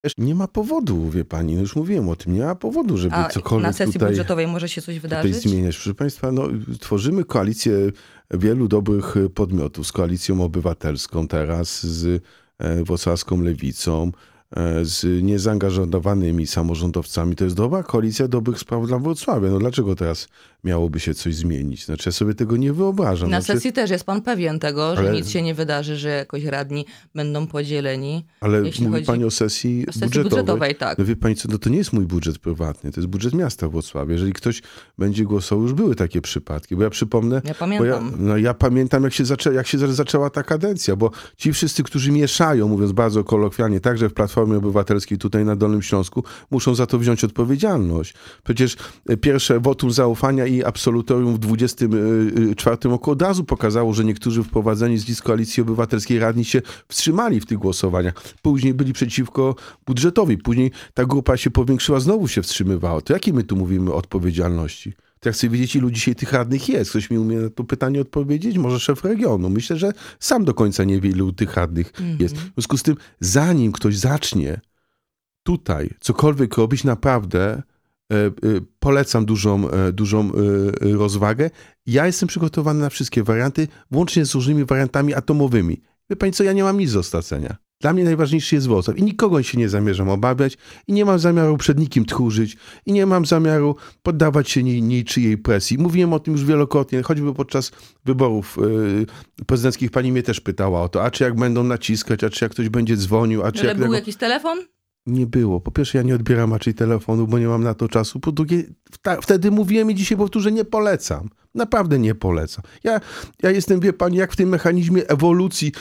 Wiesz, nie ma powodu, wie pani, no już mówiłem o tym, nie ma powodu, żeby A cokolwiek na sesji tutaj, budżetowej może się coś tutaj wydarzyć? zmieniać. Proszę państwa, no, tworzymy koalicję wielu dobrych podmiotów, z Koalicją Obywatelską teraz, z wrocławską Lewicą, z niezaangażowanymi samorządowcami. To jest dobra koalicja dobrych spraw dla Wrocławia. No dlaczego teraz miałoby się coś zmienić? Znaczy ja sobie tego nie wyobrażam. Na Znaczy, sesji też jest pan pewien tego, że Ale- nic się nie wydarzy, że jakoś radni będą podzieleni. ale jeśli mówi chodzi pani o sesji o sesji budżetowej. budżetowej, tak. No wie pani co, no to nie jest mój budżet prywatny, to jest budżet miasta Wrocławia. Jeżeli ktoś będzie głosował, już były takie przypadki, bo ja przypomnę, Ja pamiętam. ja pamiętam jak się zaczęła ta kadencja, bo ci wszyscy, którzy mieszają, mówiąc bardzo kolokwialnie, także w Platformie Obywatelskiej tutaj na Dolnym Śląsku, muszą za to wziąć odpowiedzialność. Przecież pierwsze wotum zaufania i absolutorium w 24 roku od razu pokazało, że niektórzy wprowadzeni z list Koalicji Obywatelskiej radni się wstrzymali w tych głosowaniach. Później byli przeciwko budżetowi. Później ta grupa się powiększyła, znowu się wstrzymywała. To jakiej my tu mówimy o odpowiedzialności? To ja chcę wiedzieć, ilu dzisiaj tych radnych jest. Ktoś mi umie na to pytanie odpowiedzieć? Może szef regionu. Myślę, że sam do końca nie wie, ilu tych radnych jest. W związku z tym, zanim ktoś zacznie tutaj cokolwiek robić, naprawdę polecam dużą rozwagę. Ja jestem przygotowany na wszystkie warianty, włącznie z różnymi wariantami atomowymi. Wie pani co, ja nie mam nic do stracenia. Dla mnie najważniejszy jest Wrocław i nikogo się nie zamierzam obawiać i nie mam zamiaru przed nikim tchórzyć i nie mam zamiaru poddawać się niczyjej presji. Mówiłem o tym już wielokrotnie, choćby podczas wyborów prezydenckich. Pani mnie też pytała o to, a czy jak będą naciskać, a czy jak ktoś będzie dzwonił, a czy Ale jak... był jakiś telefon? Nie było. Po pierwsze, ja nie odbieram raczej telefonu, bo nie mam na to czasu. Po drugie, wtedy mówiłem i dzisiaj powtórzę, nie polecam. Naprawdę nie polecam. Ja jestem, wie pani, jak w tym mechanizmie ewolucji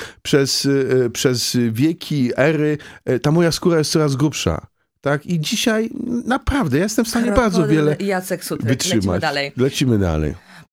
przez wieki, ery, ta moja skóra jest coraz grubsza. Tak? I dzisiaj naprawdę ja jestem w stanie bardzo wiele Jacek Sutryk. wytrzymać. Lecimy dalej. Lecimy dalej.